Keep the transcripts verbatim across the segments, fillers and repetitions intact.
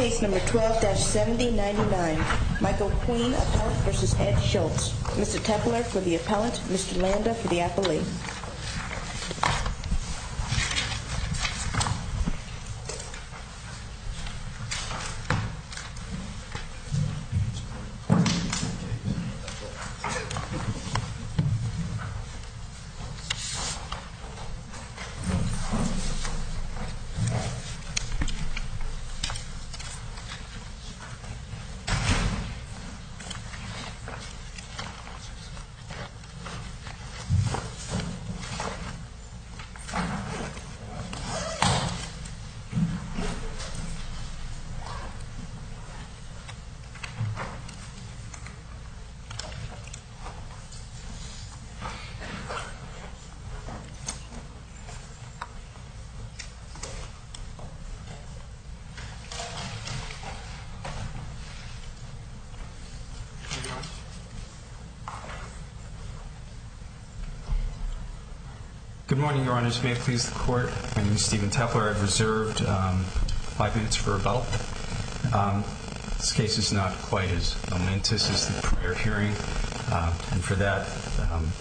Case number twelve dash seventy ninety-nine, Michael Queen, appellant versus Ed Schultz. Mister Tepler for the appellant, Mister Landa for the appellee. Good morning, Your Honors. May it please the Court. My name is Stephen Tepler. I've reserved um, five minutes for rebuttal. Um, this case is not quite as momentous as the prior hearing, uh, and for that, um,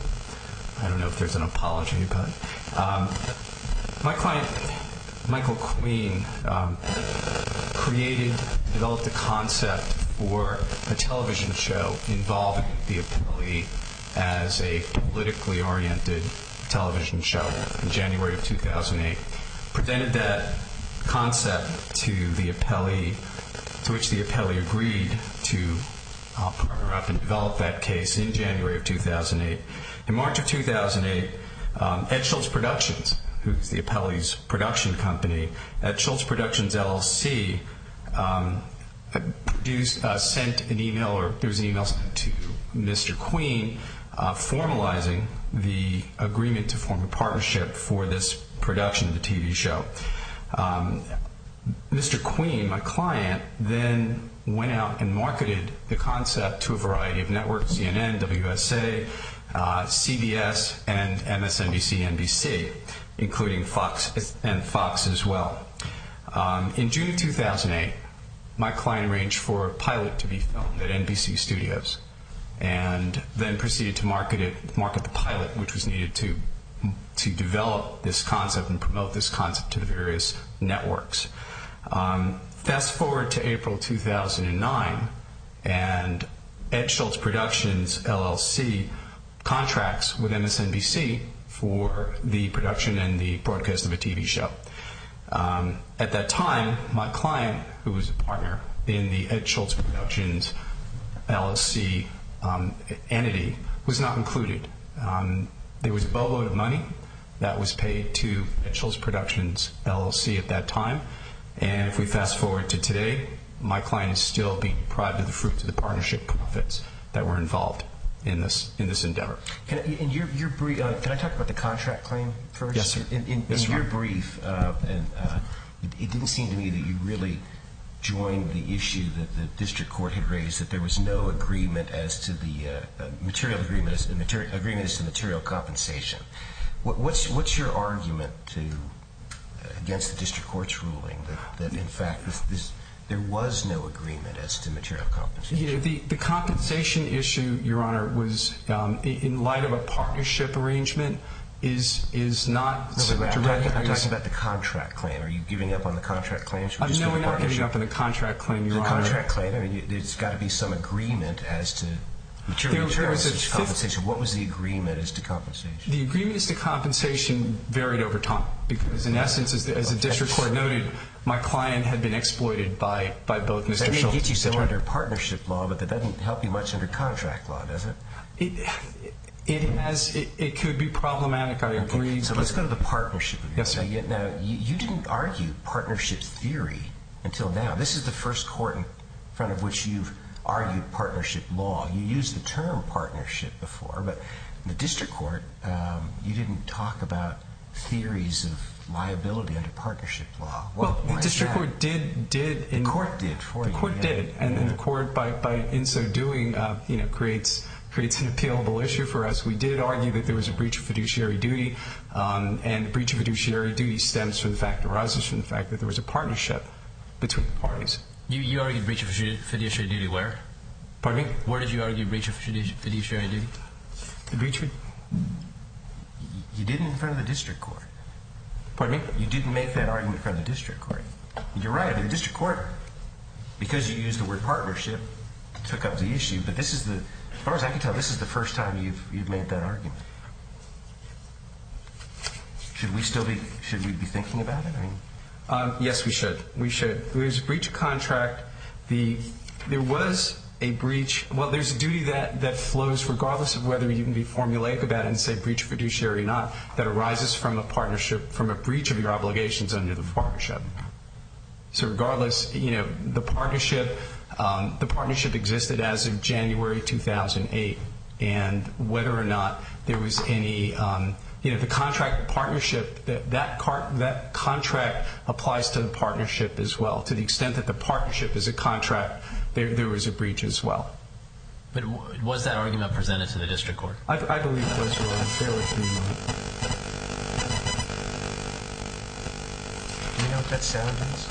I don't know if there's an apology, but um, my client, Michael Queen, um, created, developed a concept for a television show involving the appellee as a politically oriented television show in January of two thousand eight. Presented that concept to the appellee, to which the appellee agreed to uh, partner up and develop that case in January of two thousand eight. In March of two thousand eight, um, Ed Schultz Productions, who's the appellee's production company, Ed Schultz Productions L L C, um, produced, uh, sent an email, or there was an email sent to Mister Queen uh, formalizing the agreement to form a partnership for this production of the T V show. Um, Mister Queen, my client, then went out and marketed the concept to a variety of networks, C N N, W S A, uh, C B S, and M S N B C, N B C, including Fox and Fox as well. Um, in June of two thousand eight, my client arranged for a pilot to be filmed at N B C Studios, and then proceeded to market it, market the pilot, which was needed to to develop this concept and promote this concept to the various networks. Um, fast forward to April two thousand nine, and Ed Schultz Productions L L C contracts with M S N B C for the production and the broadcast of a T V show. Um, at that time, my client, who was a partner in the Ed Schultz Productions L L C Um, entity, was not included. Um, there was a boatload of money that was paid to Ed Schultz Productions L L C at that time, and if we fast forward to today, my client is still being deprived of the fruits of the partnership profits that were involved in this in this endeavor. Can I, in your, your brief, uh, can I talk about the contract claim first? Yes, sir. In, in, yes, in your brief, uh, and uh, it, it didn't seem to me that you really joined the issue that the district court had raised, that there was no agreement as to the uh, material agreement as, material, agreement as to material compensation. What, what's what's your argument to uh, against the district court's ruling that, that in fact this, this there was no agreement as to material compensation? Yeah, the the compensation issue, Your Honor, was um, in light of a partnership arrangement. Is is not no, but I'm, talking, I'm talking about the contract claim. Are you giving up on the contract claim? Uh, no, we're not giving up on the contract claim, Your the Honor. The contract claim. I mean, there's got to be some agreement as to material, there, material there was a compensation. What was the agreement as to compensation? The agreement as to compensation varied over time because, in essence, as the, as the district court noted, my client had been exploited by, by both Mister That may Schultz. get you some under partnership law, but that doesn't help you much under contract law, does it? It, It has. It, it could be problematic. I agree. Okay, so let's go to the partnership. Yes, sir. Now, you, now you, you didn't argue partnership theory until now. This is the first court in front of which you've argued partnership law. You used the term partnership before, but in the district court, um, you didn't talk about theories of liability under partnership law. Well, Why the district that? court did did. The in, court did for the you. The court yeah. did, and, yeah. and the court, by by in so doing, uh, you know, creates. creates an appealable issue for us. We did argue that there was a breach of fiduciary duty, um, and the breach of fiduciary duty stems from the fact, arises from the fact that there was a partnership between the parties. You, you argued breach of fiduciary duty where? Pardon me? Where did you argue breach of fiduciary duty? The breach of... You didn't in front of the district court. Pardon me? You didn't make that argument in front of the district court. You're right. The district court, because you used the word partnership, took up the issue. But this is the, as far as I can tell, this is the first time you've you've made that argument. Should we still be? Should we be thinking about it? I mean, um, yes, we should. We should. There was a breach of contract. The there was a breach. Well, there's a duty that that flows regardless of whether you can be formulaic about it and say breach of fiduciary or not. That arises from a partnership, from a breach of your obligations under the partnership. So regardless, you know, the partnership. Um, the partnership existed as of January two thousand eight, and whether or not there was any, um, you know, the contract partnership, that that, car- that contract applies to the partnership as well. To the extent that the partnership is a contract, there, there was a breach as well. But w- was that argument presented to the district court? I, I believe it was. Bear with me a moment. Do you know what that sound is?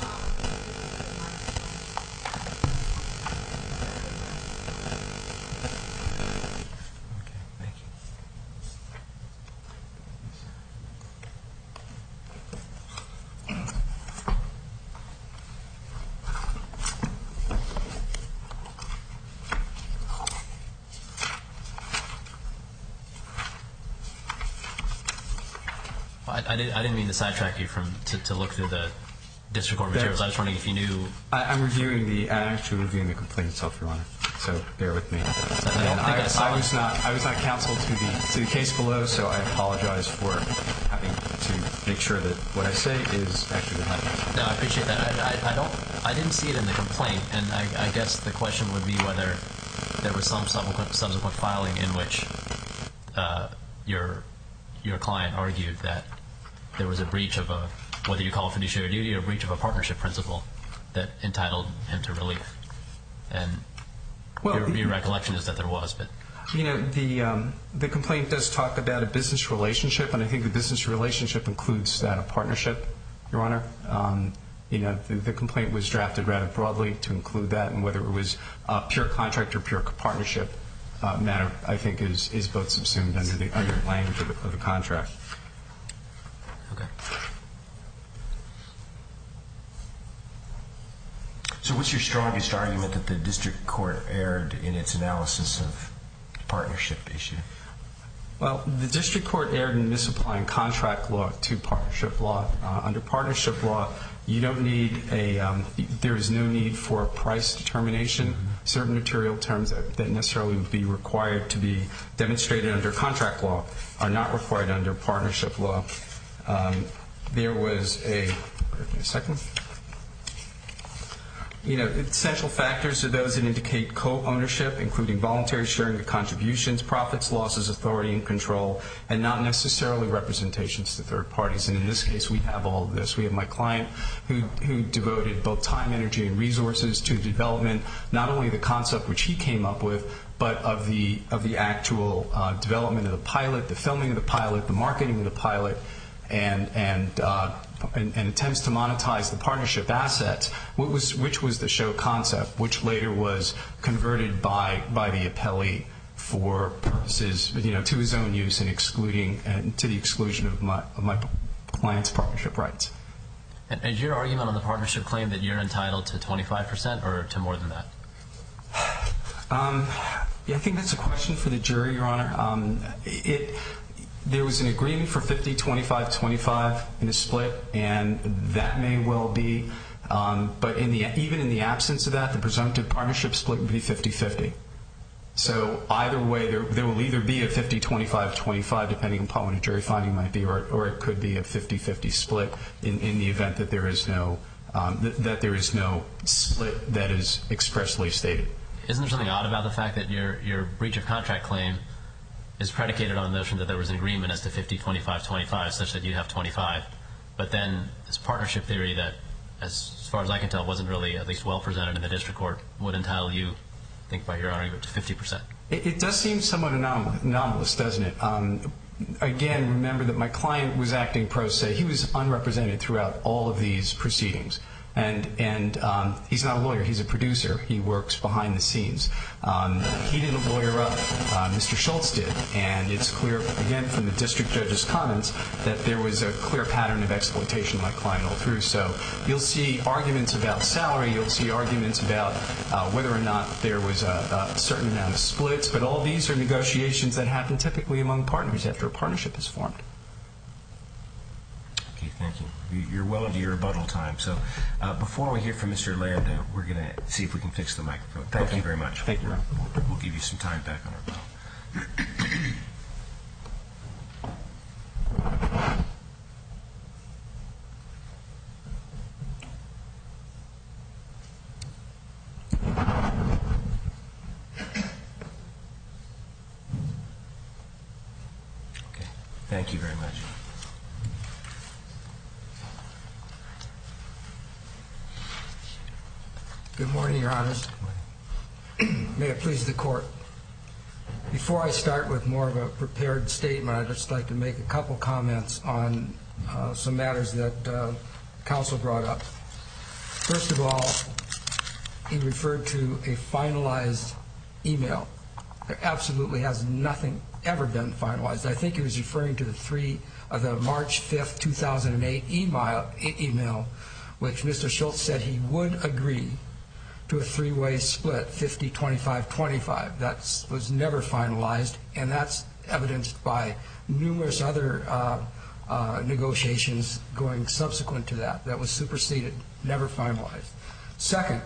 I, I, did, I didn't mean to sidetrack you from to, to look through the district court materials. I was wondering if you knew. I, I'm reviewing the. I'm actually reviewing the complaint itself, Your Honor. So bear with me. I, don't I, think I, saw I was not. I was not counsel to the to the case below, so I apologize for having to make sure that what I say is actually the happening. No, I appreciate that. I, I, I don't. I didn't see it in the complaint, and I, I guess the question would be whether there was some subsequent, subsequent filing in which uh, your your client argued that there was a breach of a, whether you call it fiduciary duty or a breach of a partnership principle that entitled him to relief. And well, your, your recollection is that there was, but you know, the um, the complaint does talk about a business relationship, and I think the business relationship includes that of partnership, Your Honor. Um, you know, the, the complaint was drafted rather broadly to include that, and whether it was uh, pure contract or pure partnership uh, matter, I think, is is both subsumed under the under the language of the, of the contract. Okay. So what's your strongest argument that the district court erred in its analysis of the partnership issue? Well, the district court erred in misapplying contract law to partnership law. Uh, under partnership law, you don't need a, um, there is no need for a price determination. Mm-hmm. Certain material terms that, that necessarily would be required to be demonstrated under contract law are not required under partnership law. Um, there was a, wait a second. You know, essential factors are those that indicate co-ownership, including voluntary sharing of contributions, profits, losses, authority, and control, and not necessarily representations to third parties. And in this case, we have all of this. We have my client who, who devoted both time, energy, and resources to development, not only the concept which he came up with, but of the of the actual uh, development of the pilot, the filming of the pilot, the marketing of the pilot, and and uh, And, and attempts to monetize the partnership assets, which was, which was the show concept, which later was converted by by the appellee for purposes, you know, to his own use and excluding and to the exclusion of my of my client's partnership rights. And is your argument on the partnership claim that you're entitled to twenty-five percent or to more than that? Um, yeah, I think that's a question for the jury, Your Honor. Um, it. There was an agreement for fifty, twenty-five, twenty-five in a split, and that may well be. Um, but in the even in the absence of that, the presumptive partnership split would be fifty-fifty. So either way, there, there will either be a fifty, twenty-five, twenty-five, depending upon what a jury finding might be, or, or it could be a fifty-fifty split in, in the event that there is no um, th- that there is no split that is expressly stated. Isn't there something odd about the fact that your your breach of contract claim is predicated on the notion that there was an agreement as to fifty, twenty-five, twenty-five, such that you have twenty-five, but then this partnership theory that, as, as far as I can tell, wasn't really at least well presented in the district court, would entitle you, I think by your argument, to fifty percent. It, it does seem somewhat anom- anomalous, doesn't it? Um, again, remember that my client was acting pro se. He was unrepresented throughout all of these proceedings. And and um, he's not a lawyer. He's a producer. He works behind the scenes. Um, he didn't lawyer up. Uh, Mister Schultz did. And it's clear, again, from the district judge's comments, that there was a clear pattern of exploitation of my client all through. So you'll see arguments about salary. You'll see arguments about uh, whether or not there was a, a certain amount of splits. But all these are negotiations that happen typically among partners after a partnership is formed. Okay, thank you. You're well into your rebuttal time. So uh, before we hear from Mister Landa, we're going to see if we can fix the microphone. Thank okay. you very much. Thank you, Ron. We'll give you some time back on our rebuttal. Okay, thank you very much. Good morning, Your Honors. May it please the Court. Before I start with more of a prepared statement, I'd just like to make a couple comments on uh, some matters that uh, counsel brought up. First of all, he referred to a finalized email. There absolutely has nothing ever been finalized. I think he was referring to the three, uh, the March fifth, two thousand eight email, e- email, which Mister Schultz said he would agree to a three-way split, fifty, twenty-five, twenty-five. That was never finalized, and that's evidenced by numerous other uh, uh, negotiations going subsequent to that. That was superseded, never finalized. Second,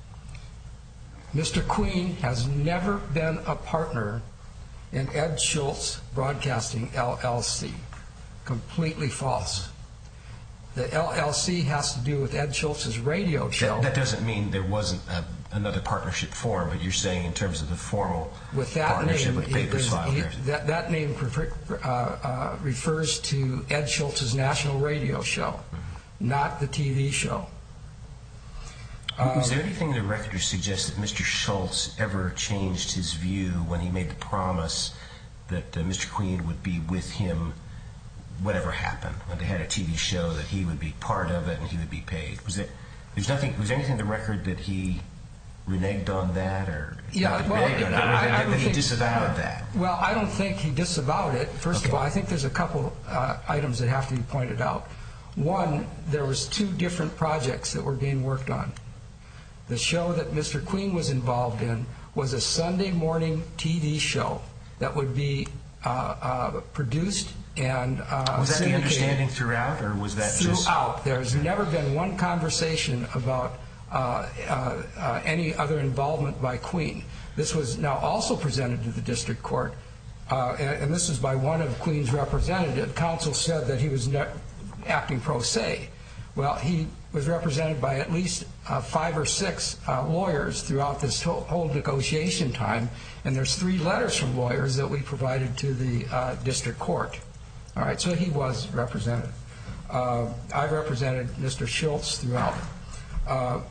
Mister Queen has never been a partner in Ed Schultz Broadcasting, L L C. Completely false. The L L C has to do with Ed Schultz's radio show. That, that doesn't mean there wasn't a, another partnership formed, but you're saying in terms of the formal with that partnership name, with papers filed. He, that, that name prefer, uh, uh, refers to Ed Schultz's national radio show, mm-hmm. not the T V show. Was there anything in the record to suggest that Mister Schultz ever changed his view when he made the promise that uh, Mister Queen would be with him whatever happened, when they had a T V show, that he would be part of it and he would be paid? Was there, there's nothing, was there anything in the record that he reneged on that, or yeah, well, reneged on I, that, I, I that he think, disavowed that? Well, I don't think he disavowed it. First okay. of all, I think there's a couple uh, items that have to be pointed out. One, there was two different projects that were being worked on. The show that Mister Queen was involved in was a Sunday morning T V show that would be uh, uh, produced and uh, was that syndicated the understanding throughout, or was that throughout? just Throughout. There's never been one conversation about uh, uh, uh, any other involvement by Queen. This was now also presented to the district court, uh, and, and this is by one of Queen's representatives. Counsel said that he was ne- acting pro se. Well, he was represented by at least uh, five or six uh, lawyers throughout this whole, whole negotiation time, and there's three letters from lawyers that we provided to the uh, district court. All right, so he was represented. Uh, I represented Mister Schultz throughout. Uh,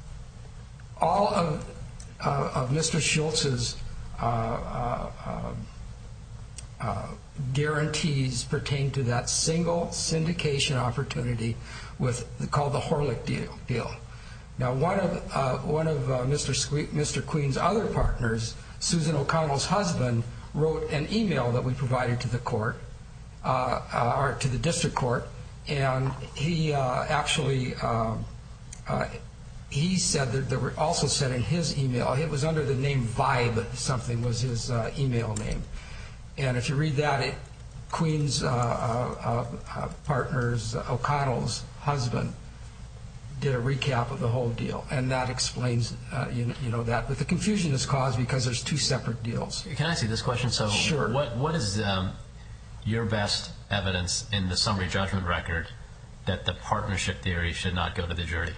all of, uh, of Mister Schultz's uh, uh, uh, uh, guarantees pertain to that single syndication opportunity with called the Horlick deal. deal. Now, one of uh, one of uh, Mister Sque- Mister Queen's other partners, Susan O'Connell's husband, wrote an email that we provided to the court, uh, uh, or to the district court, and he uh, actually uh, uh, he said that there were also said in his email, it was under the name Vibe, something was his uh, email name, and if you read that, it, Queen's uh, uh, uh, partner's uh, O'Connell's husband did a recap of the whole deal, and that explains uh, you, you know that. But the confusion is caused because there's two separate deals. Can I ask you this question? So, sure. What what is um, your best evidence in the summary judgment record that the partnership theory should not go to the jury?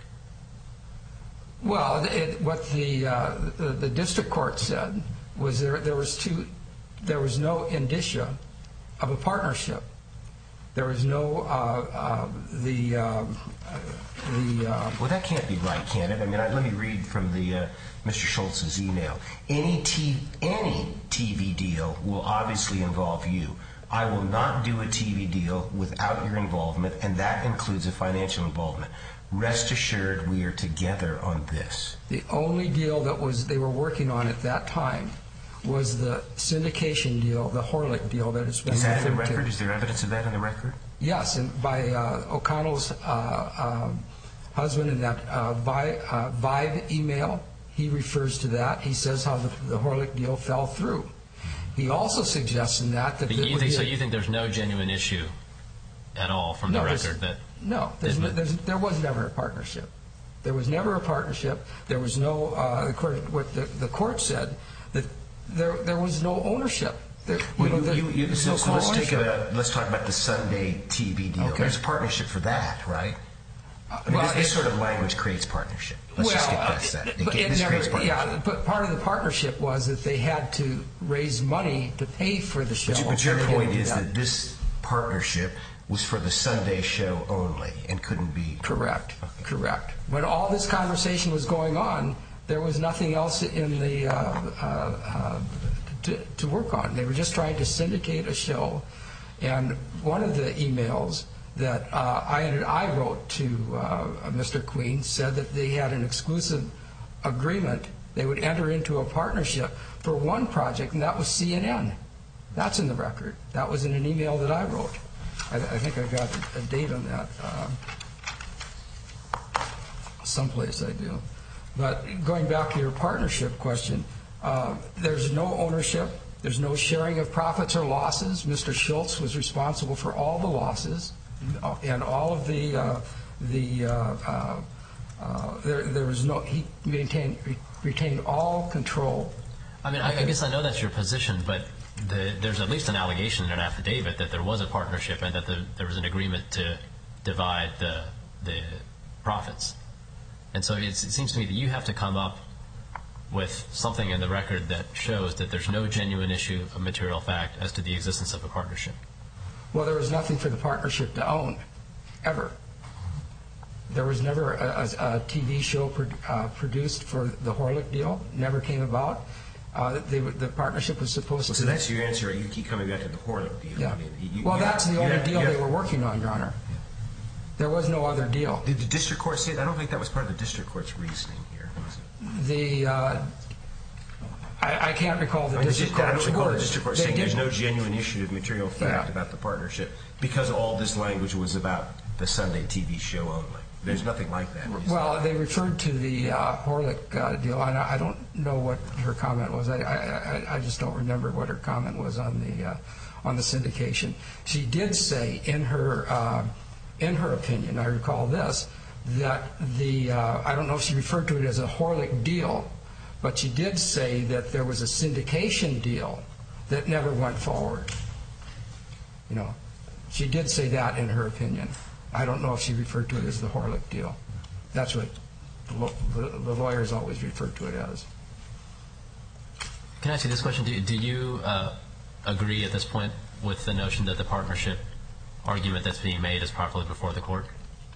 Well, it, what the, uh, the the district court said was there there was two there was no indicia of a partnership. There was no uh, uh, the uh, the. Uh, well, that can't be right, can it? I mean, I, let me read from the uh, Mister Schultz's email. Any t- any T V deal will obviously involve you. I will not do a T V deal without your involvement, and that includes a financial involvement. rest assured we are together on this. The only deal that was they were working on at that time was the syndication deal, the Horlick deal that has been Is that in the referred to. record? Is there evidence of that in the record? Yes, and by uh, O'Connell's uh, uh, husband in that uh, Vi- uh, Vibe email, he refers to that. He says how the, the Horlick deal fell through. He also suggests in that that... But it you would think, be so a- you think there's no genuine issue at all from the No, there's- record that... No, there's, no Didn't- there's, there was never a partnership. There was never a partnership. There was no, uh, the court, what the, the court said, that there there was no ownership. There, you Well, know, you, there- you, you, there's so, no so let's take co-ownership. a, let's talk about the Sunday T V deal. Okay. There's a partnership for that, right? I mean, Well, this, this it- sort of language creates partnership. Let's just get past that. It, but it, it this never, creates partnership. yeah, but part of the partnership was that they had to raise money to pay for the show. But, you, but your and they point didn't do is that this partnership was for the Sunday show only and couldn't be... Correct, correct. When all this conversation was going on, there was nothing else in the uh, uh, uh, to, to work on. They were just trying to syndicate a show, and one of the emails that uh, I I wrote to uh, Mister Queen said that they had an exclusive agreement. They would enter into a partnership for one project, and that was C N N. That's in the record. That was in an email that I wrote. I, I think I got a, a date on that. Um, someplace I do. But going back to your partnership question, uh, there's no ownership. There's no sharing of profits or losses. Mister Schultz was responsible for all the losses and all of the uh, the. Uh, uh, uh, there, there was no. He maintained retained all control. I mean, I, I guess I know that's your position, but the, there's at least an allegation in an affidavit that there was a partnership and that the, there was an agreement to divide the the profits. And so it's, it seems to me that you have to come up with something in the record that shows that there's no genuine issue of material fact as to the existence of a partnership. Well, there was nothing for the partnership to own, ever. There was never a, a, a T V show pro, uh, produced for the Horlick deal. Never came about. Uh, they, the partnership was supposed So to... that's your answer. You keep coming back to the Horlick deal. Yeah. I mean, you, well, you that's have, the only have, deal have, they were working on, Your Honor. There was no other deal. Did the district court say that? I don't think that was part of the district court's reasoning here. Was it? The uh, I, I can't recall the I, mean, district the, I don't court's recall the words. district court They saying did- there's no genuine issue of material fact Yeah. about the partnership because all this language was about the Sunday T V show only. There's nothing like that. is Well, there? they referred to the uh, Horlick uh, deal, and I I don't know what her comment was. I, I, I just don't remember what her comment was on the uh, on the syndication. She did say in her uh, in her opinion, I recall this, that the uh, I don't know if she referred to it as a Horlick deal, but she did say that there was a syndication deal that never went forward. You know, she did say that in her opinion. I don't know if she referred to it as the Horlick deal. That's what the, lo- the, the lawyers always refer to it as. Can I ask you this question? Do, do you uh, agree at this point with the notion that the partnership argument that's being made is properly before the court?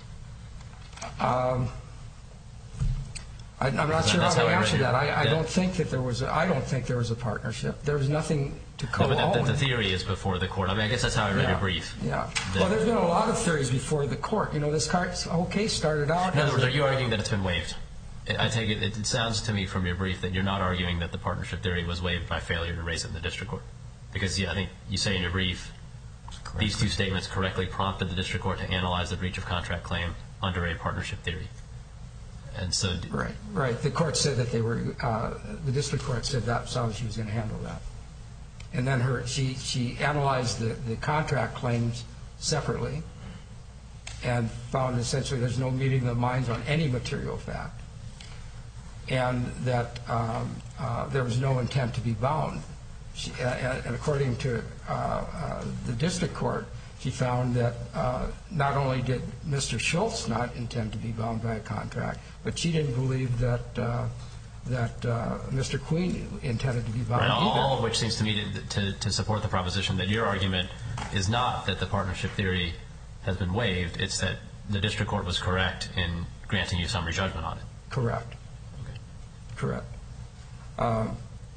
Um, I, I'm not That's sure how how to I read answer your- that. I, I that- don't think that there was. A, I don't think there was a partnership. There was nothing to No, co-own. but that, that the theory is before the court. I mean, I guess that's how I read yeah. your brief. Yeah. The- well, there's been a lot of theories before the court. You know, this car, whole case started out. In as other words, a- are you arguing that it's been waived? I I take it, it sounds to me from your brief that you're not arguing that the partnership theory was waived by failure to raise it in the district court. Because yeah, I think you say in your brief, these two statements correctly prompted the district court to analyze the breach of contract claim under a partnership theory. And so, d- Right, right. The court said that they were. Uh, the district court said that's how she was going to handle that. And then her, she she analyzed the, the contract claims separately, and found essentially there's no meeting of the minds on any material fact, and that um, uh, there was no intent to be bound. She, uh, and according to uh, uh, the district court, she found that uh, not only did Mister Schultz not intend to be bound by a contract, but she didn't believe that uh, that uh, Mister Queen intended to be bound right, all, either. all of which seems to me to, to, to support the proposition that your argument is not that the partnership theory has been waived, it's that the district court was correct in granting you summary judgment on it. Correct. Okay. Correct. Um,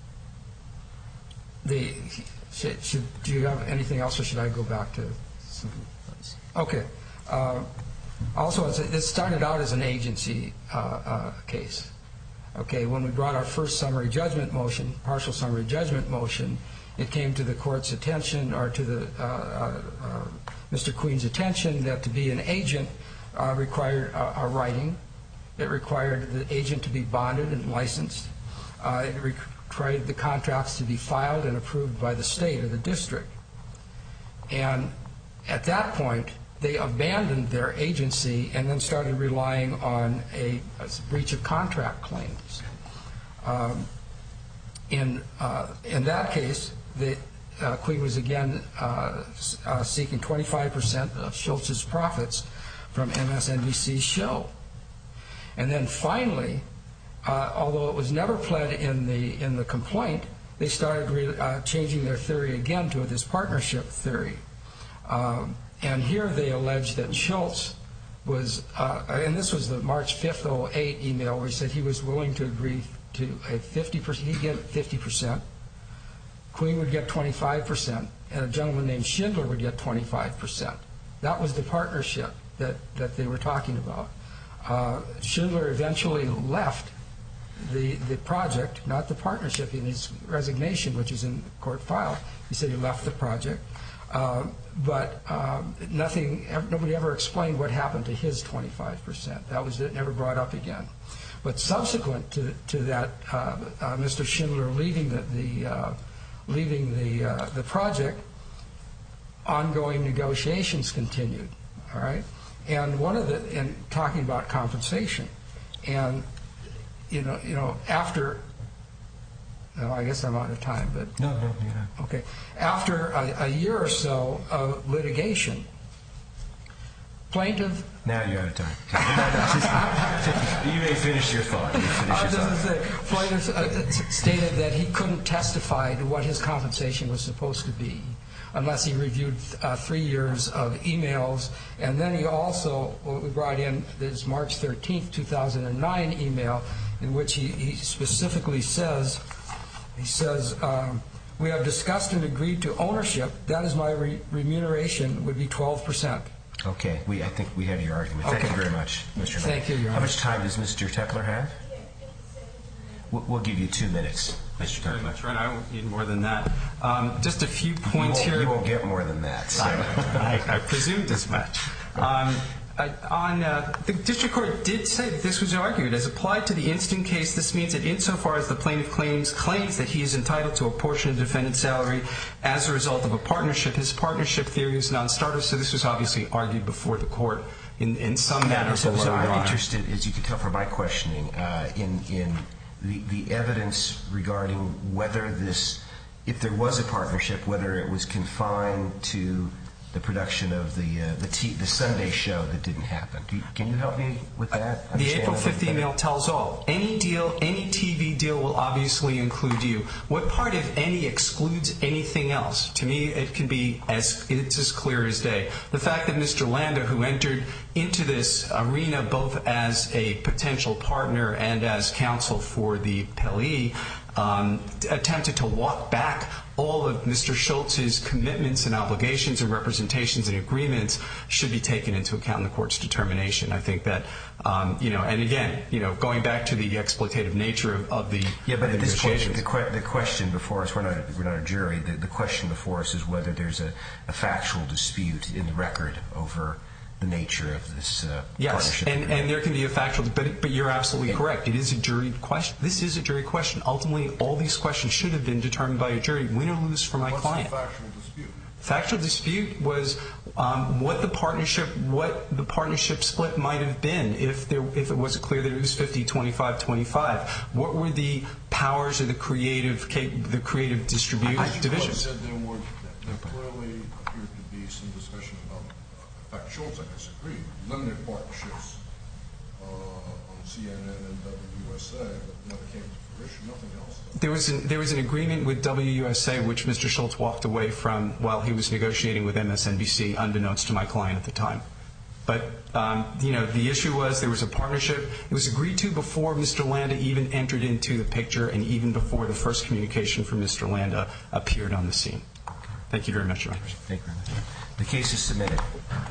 the should, should do you have anything else, or should I go back to? Some, okay. Uh, Also, it started out as an agency uh, uh, case. Okay, when we brought our first summary judgment motion, partial summary judgment motion, it came to the court's attention, or to the uh, uh, uh, Mister Queen's attention, that to be an agent uh, required a, a writing. It required the agent to be bonded and licensed. Uh, it required the contracts to be filed and approved by the state or the district. And at that point, they abandoned their agency and then started relying on a, a breach of contract claims. Um, in uh, in that case, the uh, Queen was again uh, uh, seeking twenty-five percent of Schultz's profits from M S N B C's show. And then finally, uh, although it was never pled in the in the complaint, they started re uh, changing their theory again to this partnership theory. Um, and here they allege that Schultz was, uh, and this was the March fifth, oh eight email where he said he was willing to agree to a fifty percent, he'd get fifty percent, Queen would get twenty-five percent, and a gentleman named Schindler would get twenty-five percent. That was the partnership that, that they were talking about. Uh, Schindler eventually left the, the project, not the partnership. In his resignation, which is in the court file, he said he left the project. Uh, but um, nothing, nobody ever explained what happened to his twenty-five percent. That was it, never brought up again. But subsequent to, to that, uh, uh, Mister Schindler leaving the, the uh, leaving the uh, the project, ongoing negotiations continued. All right, and one of the and talking about compensation, and you know you know after. No, I guess I'm out of time, but no, no, yeah. Okay. After a, a year or so of litigation, plaintiff. Now you're out of time. You may finish your thought. You finish I was your just thought. going to say, plaintiff uh, stated that he couldn't testify to what his compensation was supposed to be unless he reviewed uh, three years of emails. And then he also, what we brought in this March thirteenth, two thousand nine email in which he, he specifically says, he says, um, we have discussed and agreed to ownership. That is my re remuneration would be twelve percent. Okay, we, I think we have your argument. Thank Okay. you very much, Mister Thank you, Your How Honor. much time does Mister Tepler have? We'll, we'll give you two minutes, Mister Very Tepler. much, right. I won't need more than that. Um, just a few points you won't, here. You won't get more than that. So. I, I presumed as much. Um, uh, on uh, the district court did say that this was argued as applied to the instant case. This means that insofar as the plaintiff claims claims that he is entitled to a portion of the defendant's salary as a result of a partnership, his partnership theory is non-starter. So this was obviously argued before the court in in some manner. So, below, so Your I'm Honor. interested, as you can tell from my questioning, uh, in in the the evidence regarding whether this, if there was a partnership, whether it was confined to the production of the uh, the, t the Sunday show that didn't happen. Do you, can you help me with that? The Understand April that fifth better? email tells all. Any deal, any T V deal will obviously include you. What part, if any, excludes anything else? To me, it can be as it's as clear as day. The fact that Mister Landa, who entered into this arena both as a potential partner and as counsel for the Pele, um, attempted to walk back all of Mister Schultz's commitments and obligations and representations and agreements should be taken into account in the court's determination. I think that, um, you know, and again, you know, going back to the exploitative nature of, of the Yeah, but at this point, negotiations. the, que the question before us, we're not, we're not a jury, the, the question before us is whether there's a, a factual dispute in the record over the nature of this uh, Yes, partnership. and, agreement. and there can be a factual, but, but you're absolutely correct. It is a jury question. This is a jury question. Ultimately, all these questions should have been determined by a jury, win or lose for my What's client. the factual dispute? Factual dispute was um, what the partnership, what the partnership split might have been if there, if it was clear that it was fifty, twenty-five, twenty-five. What were the powers of the creative, cap the creative distribute The court divisions? said there were, there clearly appeared to be some discussion about, in fact, Schultz, I disagree, limited partnerships uh, on C N N and W S A, but never came to fruition, nothing else. There was an, there was an agreement with W U S A which Mister Schultz walked away from while he was negotiating with M S N B C, unbeknownst to my client at the time. But um, you know, the issue was there was a partnership. It was agreed to before Mister Landa even entered into the picture, and even before the first communication from Mister Landa appeared on the scene. Thank you very much, Your Honor. Thank you very much. The case is submitted.